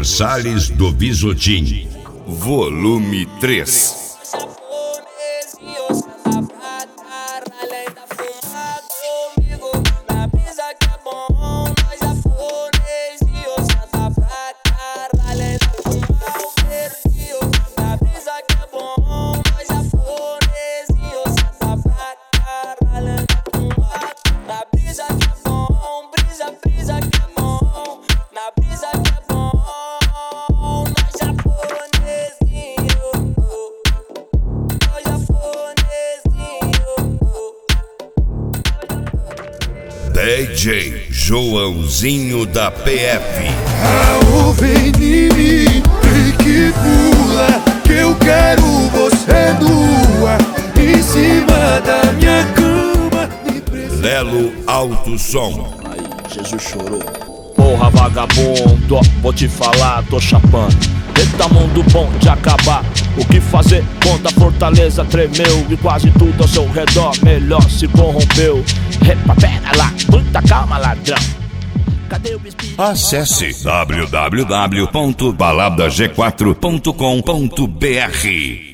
Vitor Sales do Bisotim, volume 3. DJ Joãozinho da PF. O venime que pula, que eu quero você nua em cima da minha cama. Lelo Alto Som. Aí, Jesus chorou. Porra, vagabundo, vou te falar, tô chapando. Eita, mundo bom de acabar. O que fazer? Quando a fortaleza tremeu e quase tudo ao seu redor melhor se corrompeu. Epa, pera lá, muita calma, ladrão. Cadê o espírito? Acesse www.baladag4.com.br.